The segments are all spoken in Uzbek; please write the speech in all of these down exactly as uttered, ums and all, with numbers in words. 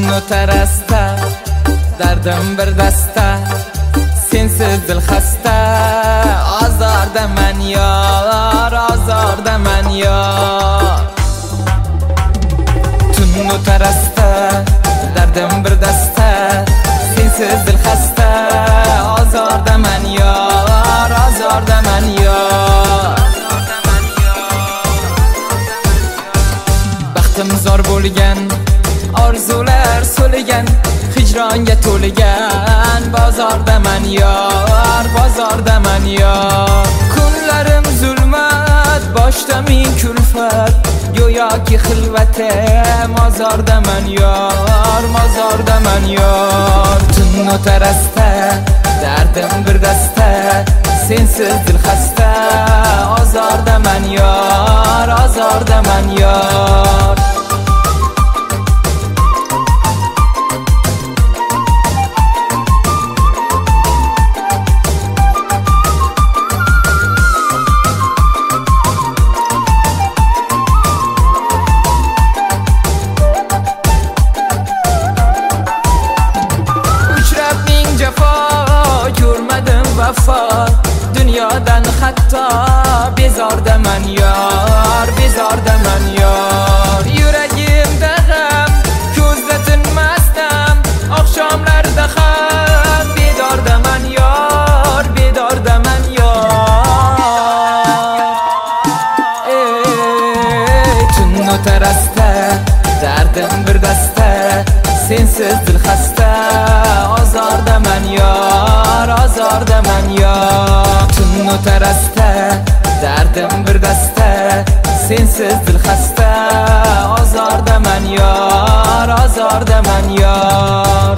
Tun o'tarasta dardim bir dasta, sensiz dil xasta. Ozordaman yor, ozordaman yor. Tun o'tarasta dardim bir dasta, sensiz dil xasta. Ozordaman yor, ozordaman yor. Baxtim zor bo'lgan, orzular so'ligan, hijronga to'lgan. Bozordaman yor, bozordaman yor. Kunlarim zulmat, boshda ming kulfat, go'yoki xilvatim. Mozordaman yor, mozordaman yor. Tun o'tarasta dardim bir dasta, sensiz dil xasta. Ozordaman yor, ozordaman yor. Dunyodan hatto bezordaman yor, bezordaman yor. Yuragimda g'am, ko'zda tinmasdan, oqshomlarda ham bedordaman yor, bedordaman yor. Ey, tun o'tarasta dardim bir dasta, sensiz dil xasta. Ozordaman yor, ozordaman yor. Tun o'tarasta dardim bir dasta, sensiz dil xasta. Ozordaman yor, ozordaman yor.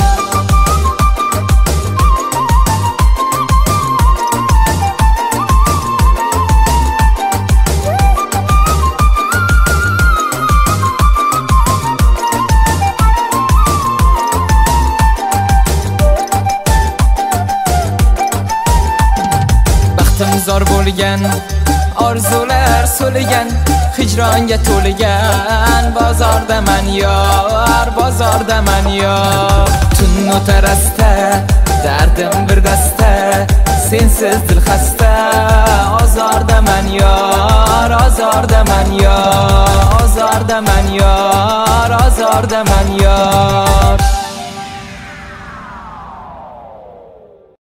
Zor bo'lgan, orzular so'ligan, hijronga to'lgan. Bozordaman yor, bozordaman yor. Tun o'tarasta dardim bir dasta, sensiz dil xasta. Ozordaman yor, ozordaman yor. Ozordaman yor, ozordaman yor.